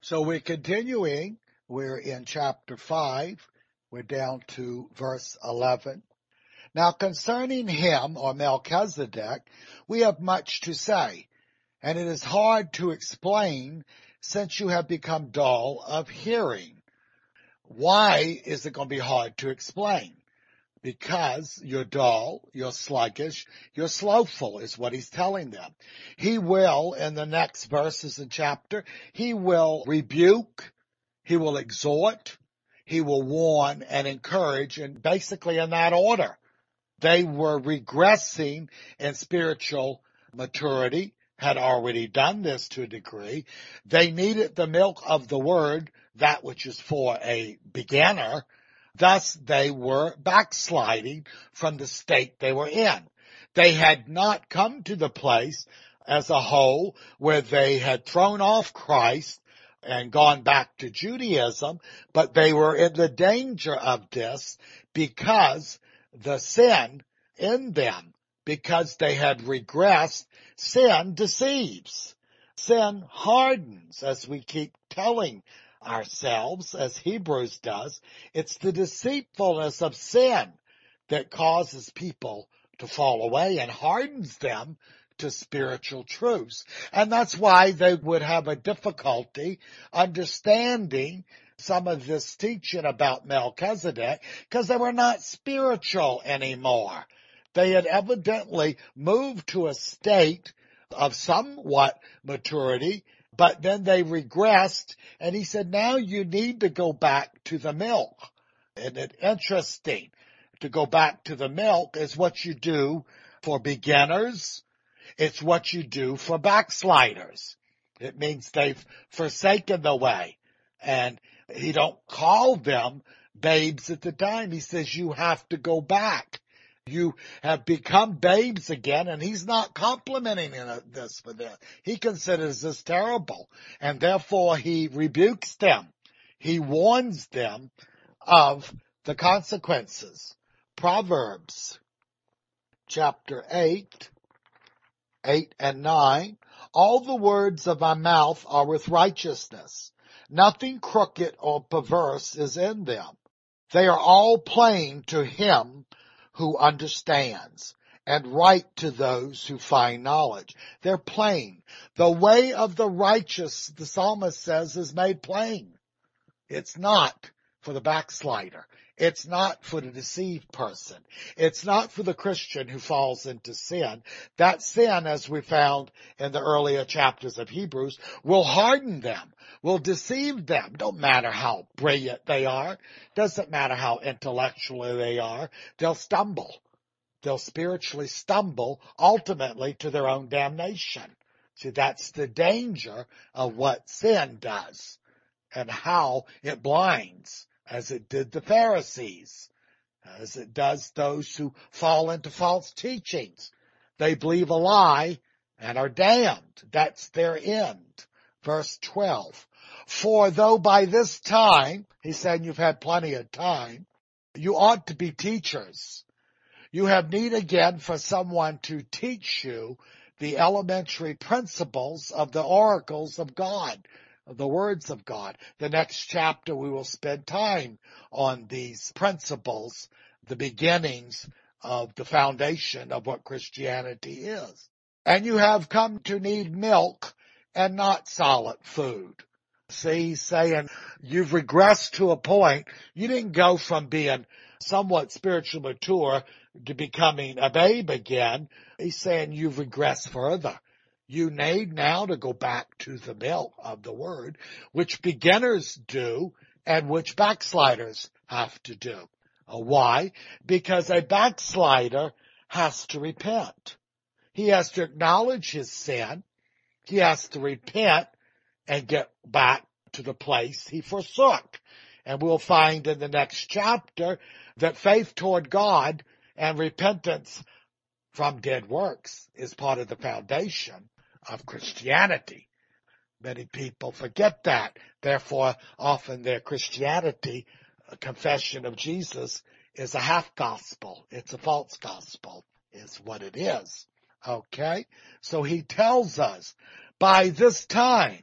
So we're continuing. We're in chapter 5. We're down to verse 11. Now concerning him, or Melchizedek, we have much to say, and it is hard to explain since you have become dull of hearing. Why is it going to be hard to explain? Because you're dull, you're sluggish, you're slothful is what he's telling them. He will, in the next verses and chapter, he will rebuke, he will exhort, he will warn and encourage, and basically in that order. They were regressing in spiritual maturity, had already done this to a degree. They needed the milk of the word, that which is for a beginner. Thus, they were backsliding from the state they were in. They had not come to the place as a whole where they had thrown off Christ and gone back to Judaism, but they were in the danger of this because the sin in them, because they had regressed. Sin deceives. Sin hardens, as we keep telling ourselves, as Hebrews does. It's the deceitfulness of sin that causes people to fall away and hardens them to spiritual truths. And that's why they would have a difficulty understanding some of this teaching about Melchizedek, because they were not spiritual anymore. They had evidently moved to a state of somewhat maturity, but then they regressed, and he said, now you need to go back to the milk. And it's interesting, to go back to the milk is what you do for beginners. It's what you do for backsliders. It means they've forsaken the way. And he don't call them babes at the time. He says you have to go back. You have become babes again, and he's not complimenting this for this. He considers this terrible, and therefore he rebukes them. He warns them of the consequences. Proverbs chapter 8 and 9, all the words of my mouth are with righteousness. Nothing crooked or perverse is in them. They are all plain to him who understands, and right to those who find knowledge. They're plain. The way of the righteous, the psalmist says, is made plain. It's not for the backslider. It's not for the deceived person. It's not for the Christian who falls into sin. That sin, as we found in the earlier chapters of Hebrews, will harden them, will deceive them. Don't matter how brilliant they are. Doesn't matter how intellectual they are. They'll stumble. They'll spiritually stumble, ultimately to their own damnation. See, that's the danger of what sin does, and how it blinds, as it did the Pharisees, as it does those who fall into false teachings. They believe a lie and are damned. That's their end. Verse 12. For though by this time, he's saying you've had plenty of time, you ought to be teachers. You have need again for someone to teach you the elementary principles of the oracles of God, of the words of God. The next chapter we will spend time on these principles, the beginnings of the foundation of what Christianity is. And you have come to need milk and not solid food. See, he's saying you've regressed to a point. You didn't go from being somewhat spiritually mature to becoming a babe again. He's saying you've regressed further. You need now to go back to the milk of the word, which beginners do and which backsliders have to do. Why? Because a backslider has to repent. He has to acknowledge his sin. He has to repent and get back to the place he forsook. And we'll find in the next chapter that faith toward God and repentance from dead works is part of the foundation of Christianity. Many people forget that. Therefore, often their Christianity, a confession of Jesus, is a half gospel. It's a false gospel, is what it is. Okay? So he tells us, by this time,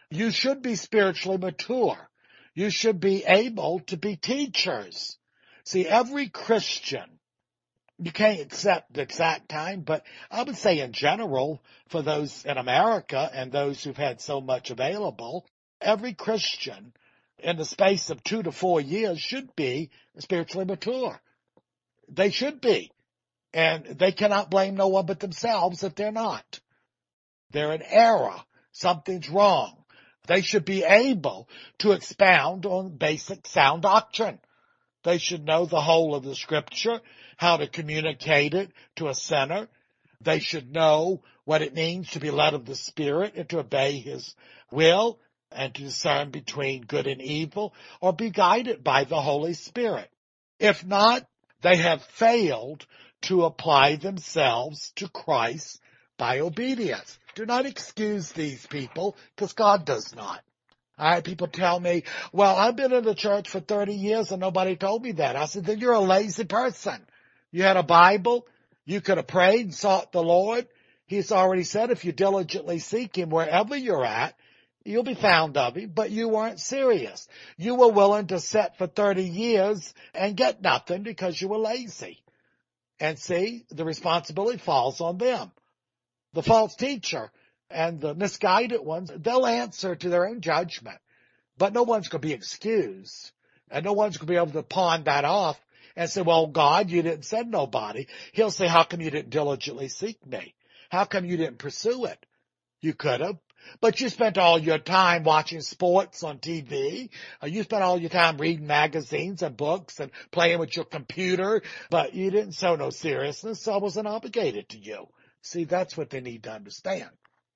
You should be spiritually mature. You should be able to be teachers. See, every Christian, you can't accept the exact time, but I would say in general, for those in America and those who've had so much available, every Christian in the space of 2 to 4 years should be spiritually mature. They should be. And they cannot blame no one but themselves if they're not. They're in error. Something's wrong. They should be able to expound on basic sound doctrine. They should know the whole of the Scripture, how to communicate it to a sinner. They should know what it means to be led of the Spirit and to obey His will and to discern between good and evil, or be guided by the Holy Spirit. If not, they have failed to apply themselves to Christ by obedience. Do not excuse these people, because God does not. I had people tell me, well, I've been in the church for 30 years and nobody told me that. I said, then you're a lazy person. You had a Bible. You could have prayed and sought the Lord. He's already said if you diligently seek Him wherever you're at, you'll be found of Him, but you weren't serious. You were willing to sit for 30 years and get nothing because you were lazy. And see, the responsibility falls on them. The false teacher and the misguided ones, they'll answer to their own judgment. But no one's going to be excused. And no one's going to be able to pawn that off and say, well, God, you didn't send nobody. He'll say, how come you didn't diligently seek me? How come you didn't pursue it? You could have. But you spent all your time watching sports on TV. You spent all your time reading magazines and books and playing with your computer. But you didn't show no seriousness, so I wasn't obligated to you. See, that's what they need to understand.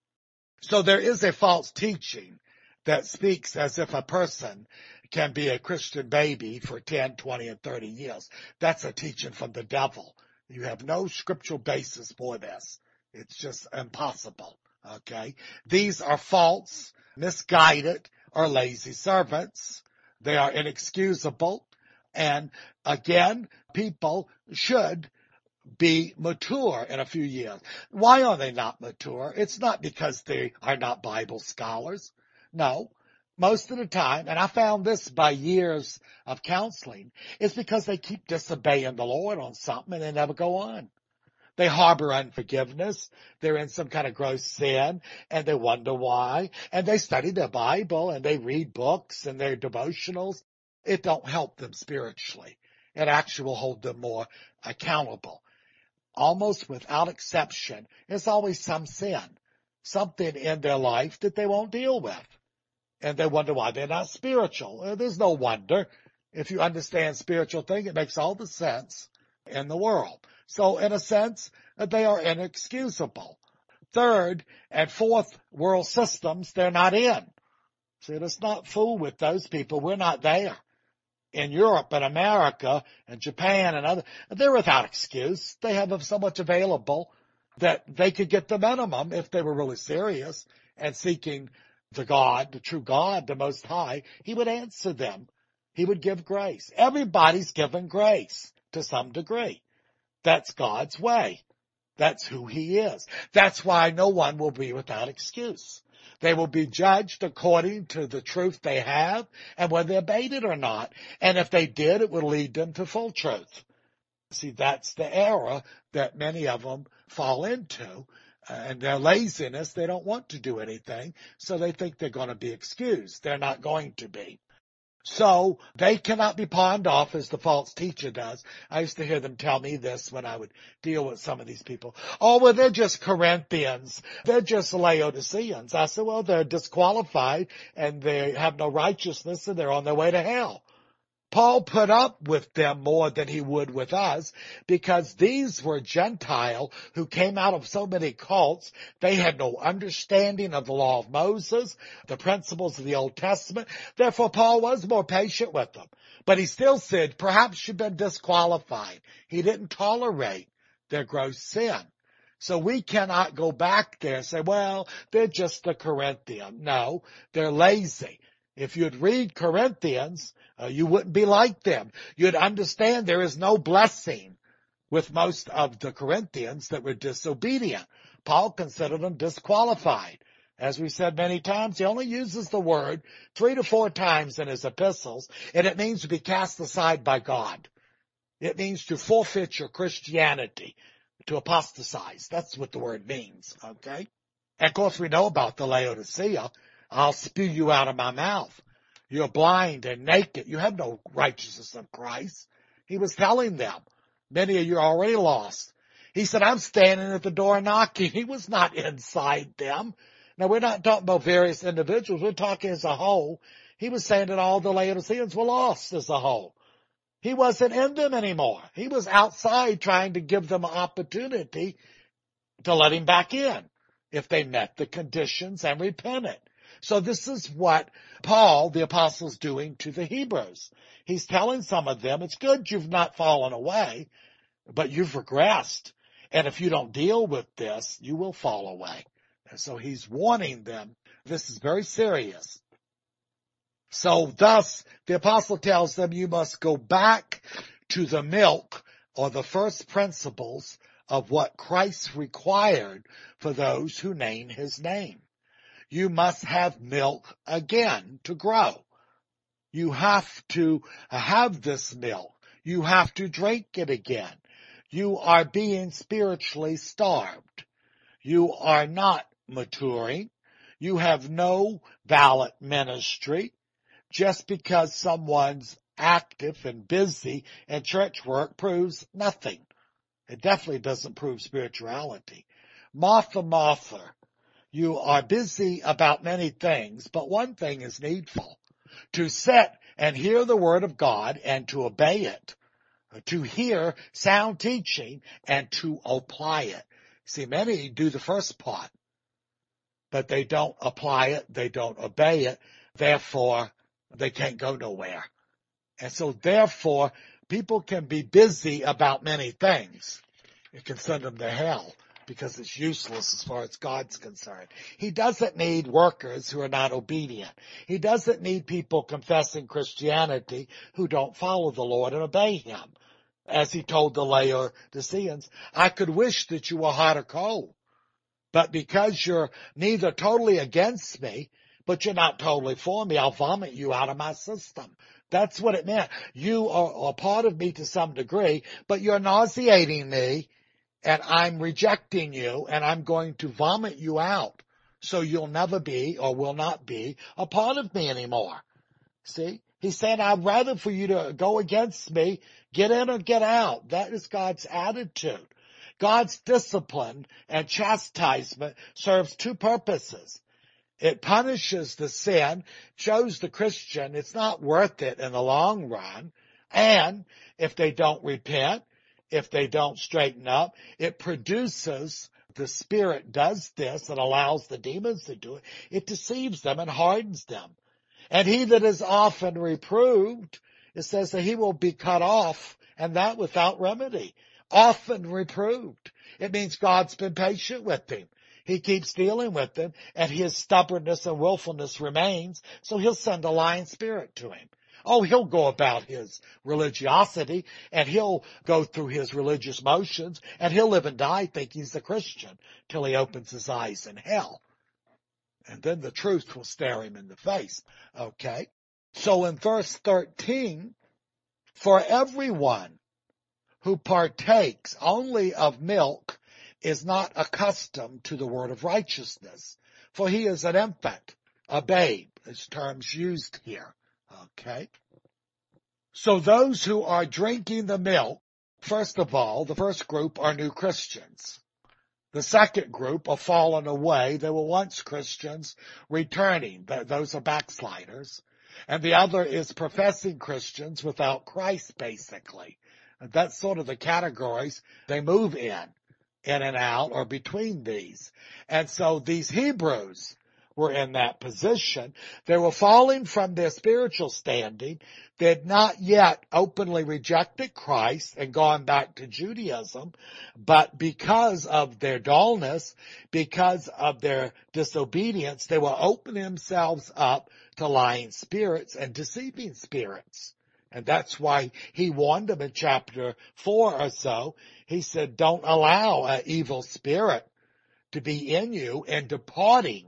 So there is a false teaching that speaks as if a person can be a Christian baby for 10, 20, and 30 years. That's a teaching from the devil. You have no scriptural basis for this. It's just impossible. Okay? These are false, misguided, or lazy servants. They are inexcusable. And again, people should be mature in a few years. Why are they not mature? It's not because they are not Bible scholars. No. Most of the time, and I found this by years of counseling, it's because they keep disobeying the Lord on something and they never go on. They harbor unforgiveness. They're in some kind of gross sin, and they wonder why. And they study their Bible, and they read books and their devotionals. It don't help them spiritually. It actually will hold them more accountable. Almost without exception, there's always some sin, something in their life that they won't deal with. And they wonder why they're not spiritual. There's no wonder. If you understand spiritual things, it makes all the sense in the world. So in a sense, they are inexcusable. Third and fourth world systems, they're not in. See, let's not fool with those people. We're not there. In Europe and America and Japan and other, they're without excuse. They have so much available that they could get the minimum if they were really serious and seeking the God, the true God, the Most High. He would answer them. He would give grace. Everybody's given grace to some degree. That's God's way. That's who He is. That's why no one will be without excuse. They will be judged according to the truth they have and whether they obeyed it or not. And if they did, it would lead them to full truth. See, that's the error that many of them fall into. And their laziness, they don't want to do anything, so they think they're going to be excused. They're not going to be. So they cannot be pawned off as the false teacher does. I used to hear them tell me this when I would deal with some of these people. Oh, well, they're just Corinthians. They're just Laodiceans. I said, well, they're disqualified and they have no righteousness and they're on their way to hell. Paul put up with them more than he would with us because these were Gentile who came out of so many cults. They had no understanding of the law of Moses, the principles of the Old Testament. Therefore, Paul was more patient with them. But he still said, perhaps you've been disqualified. He didn't tolerate their gross sin. So we cannot go back there and say, well, they're just a Corinthian. No, they're lazy. If you'd read Corinthians, you wouldn't be like them. You'd understand there is no blessing with most of the Corinthians that were disobedient. Paul considered them disqualified. As we said many times, he only uses the word 3 to 4 times in his epistles, and it means to be cast aside by God. It means to forfeit your Christianity, to apostatize. That's what the word means, okay? And of course, we know about the Laodicea. I'll spew you out of my mouth. You're blind and naked. You have no righteousness of Christ. He was telling them, many of you are already lost. He said, I'm standing at the door knocking. He was not inside them. Now, we're not talking about various individuals. We're talking as a whole. He was saying that all the Laodiceans were lost as a whole. He wasn't in them anymore. He was outside trying to give them an opportunity to let him back in if they met the conditions and repented. So this is what Paul, the apostle, is doing to the Hebrews. He's telling some of them, it's good you've not fallen away, but you've regressed. And if you don't deal with this, you will fall away. And so he's warning them, this is very serious. So thus, the apostle tells them you must go back to the milk or the first principles of what Christ required for those who name his name. You must have milk again to grow. You have to have this milk. You have to drink it again. You are being spiritually starved. You are not maturing. You have no valid ministry. Just because someone's active and busy in church work proves nothing. It definitely doesn't prove spirituality. Martha, Martha, you are busy about many things, but one thing is needful. To sit and hear the word of God and to obey it. To hear sound teaching and to apply it. See, many do the first part, but they don't apply it, they don't obey it, therefore they can't go nowhere. And so therefore, people can be busy about many things. It can send them to hell because it's useless as far as God's concerned. He doesn't need workers who are not obedient. He doesn't need people confessing Christianity who don't follow the Lord and obey him. As he told the Laodiceans, I could wish that you were hot or cold, but because you're neither totally against me, but you're not totally for me, I'll vomit you out of my system. That's what it meant. You are a part of me to some degree, but you're nauseating me, and I'm rejecting you, and I'm going to vomit you out, so you'll never be or will not be a part of me anymore. See? He said, I'd rather for you to go against me, get in or get out. That is God's attitude. God's discipline and chastisement serves two purposes. It punishes the sin, shows the Christian it's not worth it in the long run, and if they don't repent, if they don't straighten up, it produces, the Spirit does this and allows the demons to do it, it deceives them and hardens them. And he that is often reproved, it says that he will be cut off, and that without remedy. Often reproved. It means God's been patient with him. He keeps dealing with him, and his stubbornness and willfulness remains, so he'll send a lying spirit to him. Oh, he'll go about his religiosity, and he'll go through his religious motions, and he'll live and die thinking he's a Christian till he opens his eyes in hell. And then the truth will stare him in the face. Okay? So in verse 13, for everyone who partakes only of milk is not accustomed to the word of righteousness, for he is an infant, a babe, as terms used here. Okay? So those who are drinking the milk, first of all, the first group are new Christians. The second group are fallen away. They were once Christians returning. Those are backsliders. And the other is professing Christians without Christ, basically. And that's sort of the categories they move in and out, or between these. And so these Hebrews were in that position. They were falling from their spiritual standing. They had not yet openly rejected Christ and gone back to Judaism, but because of their dullness, because of their disobedience, they were opening themselves up to lying spirits and deceiving spirits. And that's why he warned them in chapter 4 or so. He said, don't allow an evil spirit to be in you and departing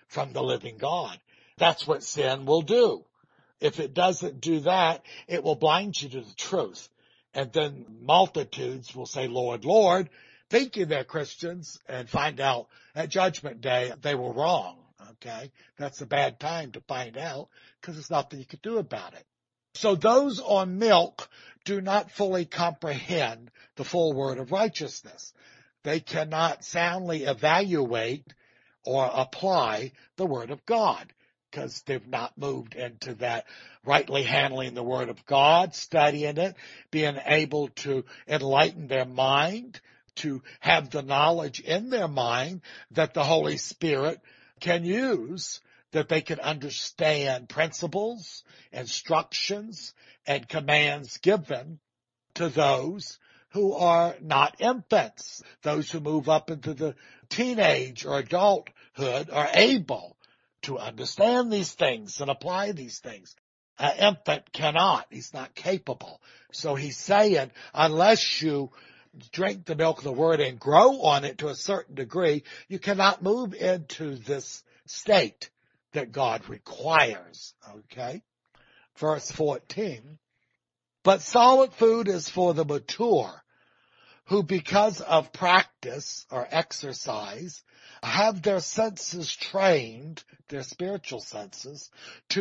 from the living God. That's what sin will do. If it doesn't do that, it will blind you to the truth. And then multitudes will say, Lord, Lord, thinking they're Christians, and find out at Judgment Day they were wrong. Okay? That's a bad time to find out, because there's nothing you can do about it. So those on milk do not fully comprehend the full word of righteousness. They cannot soundly evaluate or apply the word of God, because they've not moved into that rightly handling the word of God, studying it, being able to enlighten their mind, to have the knowledge in their mind that the Holy Spirit can use, that they can understand principles, instructions, and commands given to those who are not infants. Those who move up into the teenage or adulthood are able to understand these things and apply these things. An infant cannot. He's not capable. So he's saying, unless you drink the milk of the word and grow on it to a certain degree, you cannot move into this state that God requires. Okay? Verse 14. But solid food is for the mature, who because of practice or exercise have their senses trained, their spiritual senses, to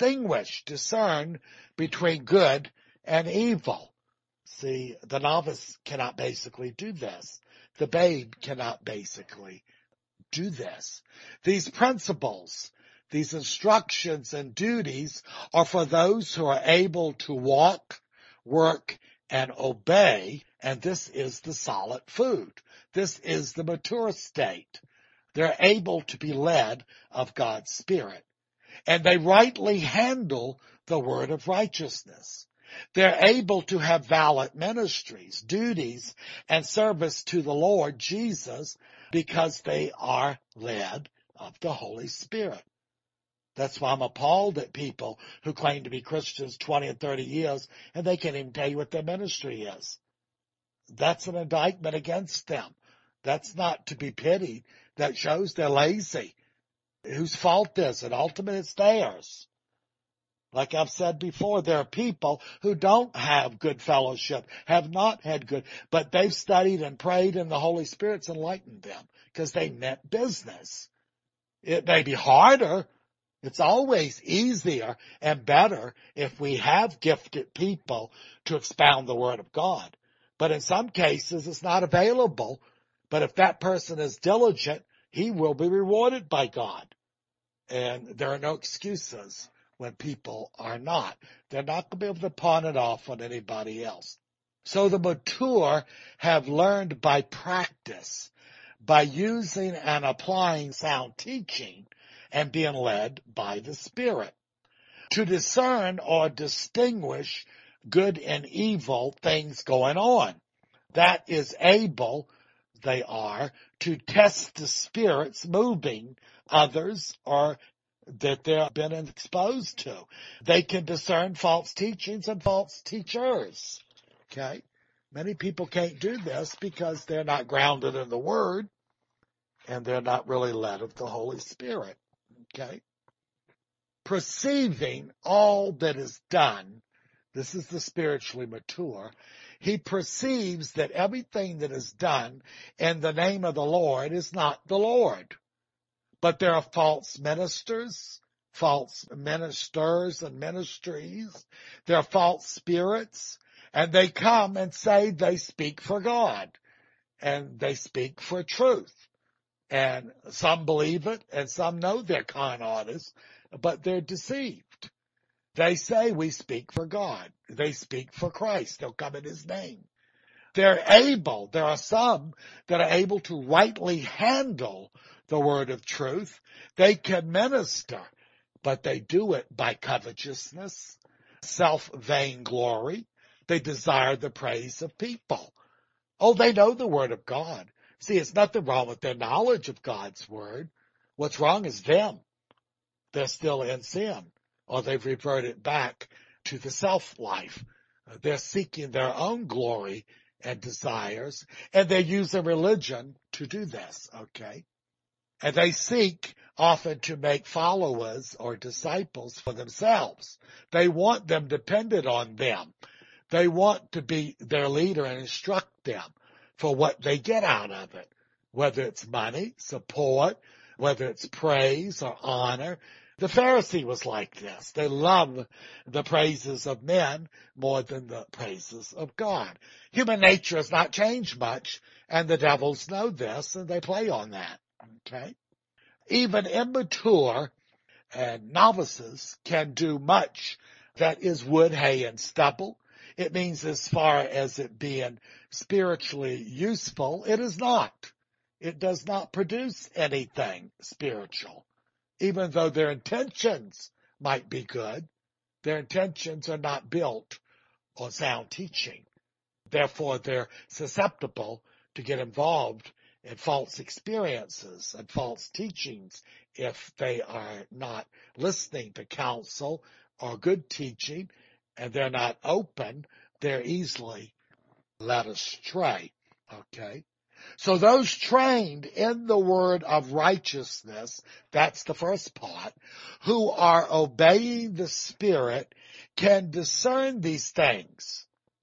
discern between good and evil. See, the novice cannot basically do this. The babe cannot basically do this. These principles, these instructions and duties are for those who are able to walk, work, and obey, and this is the solid food. This is the mature state. They're able to be led of God's Spirit, and they rightly handle the word of righteousness. They're able to have valid ministries, duties, and service to the Lord Jesus because they are led of the Holy Spirit. That's why I'm appalled at people who claim to be Christians 20 and 30 years, and they can't even tell you what their ministry is. That's an indictment against them. That's not to be pitied. That shows they're lazy. Whose fault is it? Ultimately, it's theirs. Like I've said before, there are people who don't have good fellowship, have not had good, but they've studied and prayed and the Holy Spirit's enlightened them because they meant business. It may be harder. It's always easier and better if we have gifted people to expound the Word of God. But in some cases, it's not available. But if that person is diligent, he will be rewarded by God. And there are no excuses when people are not. They're not going to be able to pawn it off on anybody else. So the mature have learned by practice, by using and applying sound teaching and being led by the Spirit, to discern or distinguish good and evil things going on. That is able, they are, to test the spirits moving others or that they've been exposed to. They can discern false teachings and false teachers. Okay? Many people can't do this because they're not grounded in the Word and they're not really led of the Holy Spirit. Okay? Perceiving all that is done, this is the spiritually mature, he perceives that everything that is done in the name of the Lord is not the Lord. But there are false ministers and ministries. There are false spirits, and they come and say they speak for God, and they speak for truth. And some believe it, and some know they're con artists, but they're deceived. They say we speak for God. They speak for Christ. They'll come in His name. There are some that are able to rightly handle the word of truth. They can minister, but they do it by covetousness, self-vainglory. They desire the praise of people. Oh, they know the word of God. See, it's nothing wrong with their knowledge of God's word. What's wrong is them. They're still in sin, or they've reverted back to the self-life. They're seeking their own glory and desires, and they're using religion to do this, okay? And they seek often to make followers or disciples for themselves. They want them dependent on them. They want to be their leader and instruct them for what they get out of it, whether it's money, support, whether it's praise or honor. The Pharisee was like this. They love the praises of men more than the praises of God. Human nature has not changed much, and the devils know this, and they play on that. Okay? Even immature and novices can do much that is wood, hay, and stubble. It means as far as it being spiritually useful, it is not. It does not produce anything spiritual. Even though their intentions might be good, their intentions are not built on sound teaching. Therefore, they're susceptible to get involved in false experiences and false teachings if they are not listening to counsel or good teaching, and they're not open, they're easily led astray. Okay? So those trained in the word of righteousness, that's the first part, who are obeying the Spirit, can discern these things.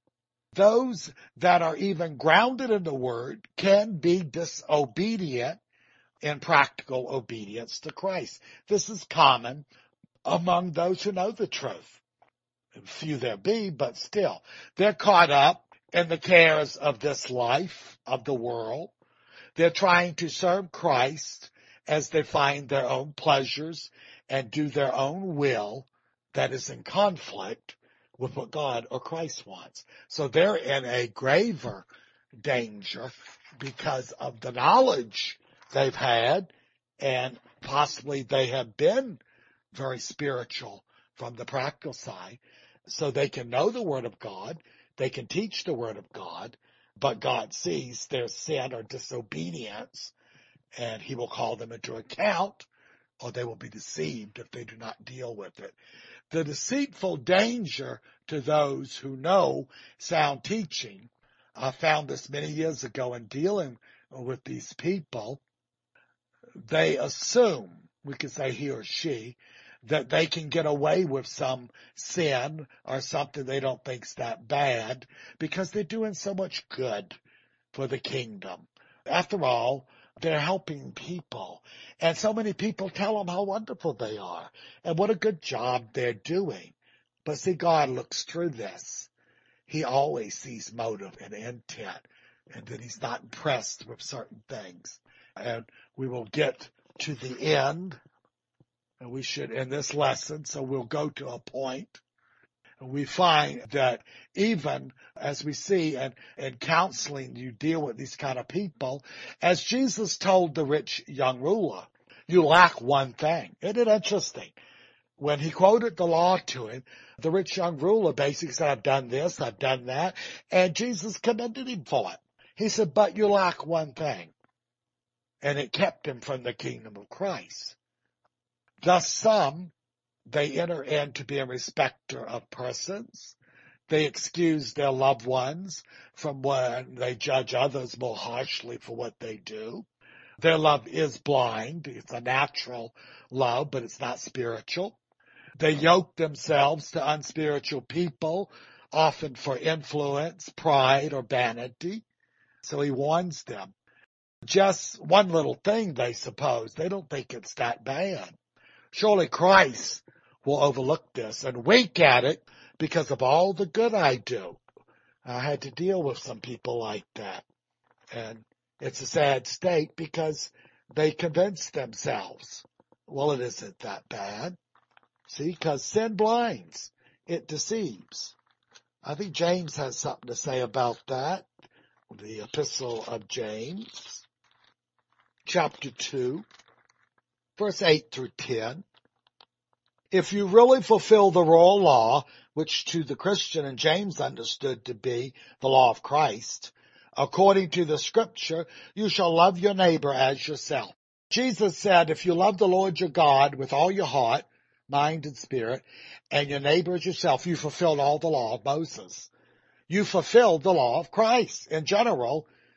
Those that are even grounded in the word can be disobedient in practical obedience to Christ. This is common among those who know the truth. Few there be, but still. They're caught up in the cares of this life, of the world. They're trying to serve Christ as they find their own pleasures and do their own will that is in conflict with what God or Christ wants. So they're in a graver danger because of the knowledge they've had, and possibly they have been very spiritual from the practical side, so they can know the Word of God, they can teach the Word of God, but God sees their sin or disobedience, and He will call them into account, or they will be deceived if they do not deal with it. The deceitful danger to those who know sound teaching, I found this many years ago in dealing with these people. They assume, we could say he or she, that they can get away with some sin or something they don't think's that bad because they're doing so much good for the kingdom. After all, they're helping people. And so many people tell them how wonderful they are and what a good job they're doing. But see, God looks through this. He always sees motive and intent, and that He's not impressed with certain things. And we will get to the end, and we should in this lesson, so we'll go to a point. And we find that even as we see in counseling, you deal with these kind of people, as Jesus told the rich young ruler, you lack one thing. Isn't it interesting? When He quoted the law to him, the rich young ruler basically said, I've done this, I've done that, and Jesus commended him for it. He said, but you lack one thing. And it kept him from the kingdom of Christ. Thus some, they enter into being respecter of persons. They excuse their loved ones from when they judge others more harshly for what they do. Their love is blind. It's a natural love, but it's not spiritual. They yoke themselves to unspiritual people, often for influence, pride, or vanity. So He warns them. Just one little thing, they suppose. They don't think it's that bad. Surely Christ will overlook this and wink at it because of all the good I do. I had to deal with some people like that. And it's a sad state because they convince themselves, well, it isn't that bad. See, because sin blinds. It deceives. I think James has something to say about that. The Epistle of James, chapter 2, verse 8 through 10. If you really fulfill the royal law, which to the Christian and James understood to be the law of Christ, according to the Scripture, you shall love your neighbor as yourself. Jesus said, if you love the Lord your God with all your heart, mind, and spirit, and your neighbor as yourself, you fulfilled all the law of Moses. You fulfilled the law of Christ. In general,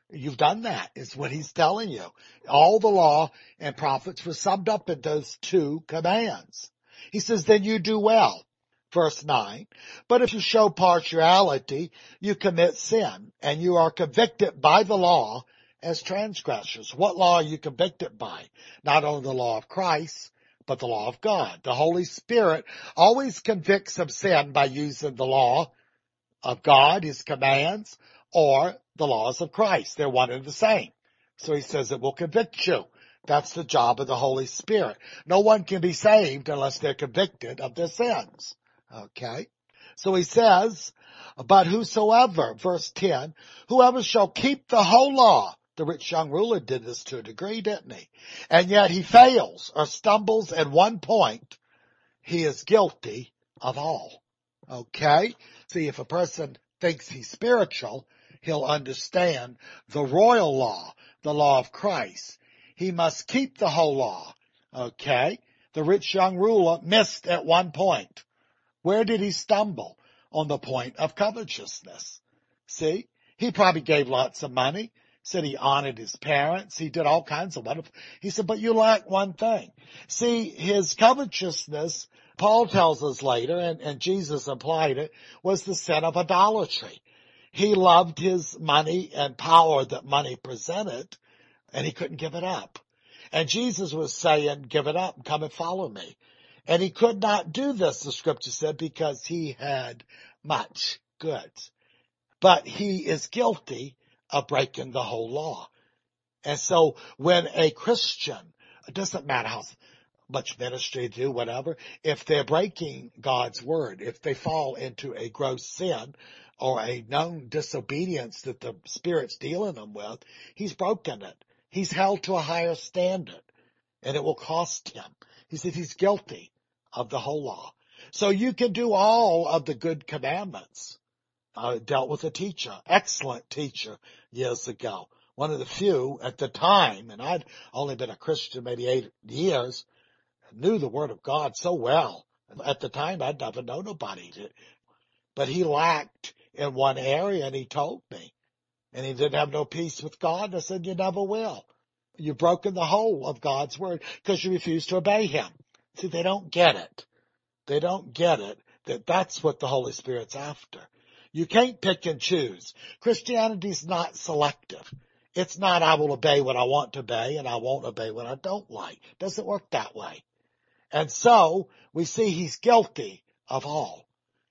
You've done that, is what he's telling you. All the law and prophets were summed up in those two commands. He says, then you do well. Verse 9, but if you show partiality, you commit sin, and you are convicted by the law as transgressors. What law are you convicted by? Not only the law of Christ, but the law of God. The Holy Spirit always convicts of sin by using the law of God, his commands, or the laws of Christ. They're one and the same. So he says it will convict you. That's the job of the Holy Spirit. No one can be saved unless they're convicted of their sins. Okay? So he says, but whosoever, verse 10, whoever shall keep the whole law. The rich young ruler did this to a degree, didn't he? And yet he fails or stumbles at one point. He is guilty of all. Okay? See, if a person thinks he's spiritual, he'll understand the royal law, the law of Christ. He must keep the whole law. Okay? The rich young ruler missed at one point. Where did he stumble? On the point of covetousness. See? He probably gave lots of money, said he honored his parents, he did all kinds of wonderful. He said, but you lack one thing. See, his covetousness, Paul tells us later, and Jesus implied it, was the sin of idolatry. He loved his money and power that money presented, and he couldn't give it up. And Jesus was saying, give it up and come and follow me. And he could not do this, the scripture said, because he had much goods. But he is guilty of breaking the whole law. And so when a Christian, it doesn't matter how much ministry they do, whatever, if they're breaking God's word, if they fall into a gross sin or a known disobedience that the Spirit's dealing them with, he's broken it. He's held to a higher standard, and it will cost him. He said he's guilty of the whole law. So you can do all of the good commandments. I dealt with a teacher, excellent teacher years ago. One of the few at the time, and I'd only been a Christian maybe 8 years, knew the Word of God so well. At the time, I'd never known nobody did. But he lacked in one area, and he told me. And he didn't have no peace with God. I said, you never will. You've broken the whole of God's Word because you refuse to obey Him. See, they don't get it. They don't get it that that's what the Holy Spirit's after. You can't pick and choose. Christianity's not selective. It's not I will obey what I want to obey and I won't obey what I don't like. It doesn't work that way. And so we see he's guilty of all.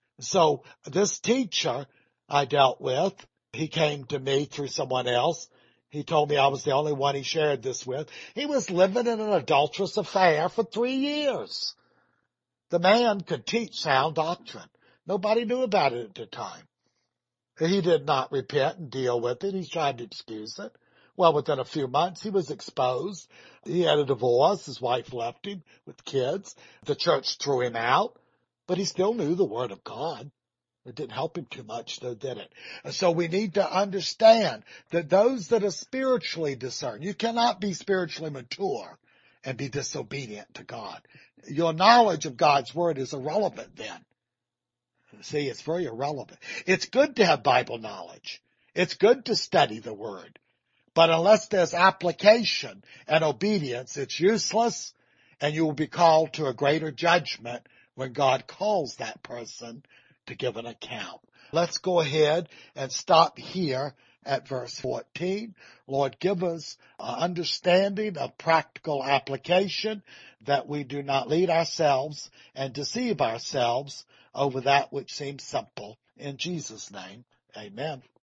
So this teacher I dealt with, he came to me through someone else. He told me I was the only one he shared this with. He was living in an adulterous affair for 3 years. The man could teach sound doctrine. Nobody knew about it at the time. He did not repent and deal with it. He tried to excuse it. Well, within a few months, he was exposed. He had a divorce. His wife left him with kids. The church threw him out, but he still knew the Word of God. It didn't help him too much, though, did it? And so we need to understand that those that are spiritually discerned, you cannot be spiritually mature and be disobedient to God. Your knowledge of God's Word is irrelevant then. See, it's very irrelevant. It's good to have Bible knowledge. It's good to study the Word. But unless there's application and obedience, it's useless, and you will be called to a greater judgment when God calls that person to give an account. Let's go ahead and stop here at verse 14. Lord, give us an understanding of practical application, that we do not lead ourselves and deceive ourselves over that which seems simple. In Jesus' name, amen.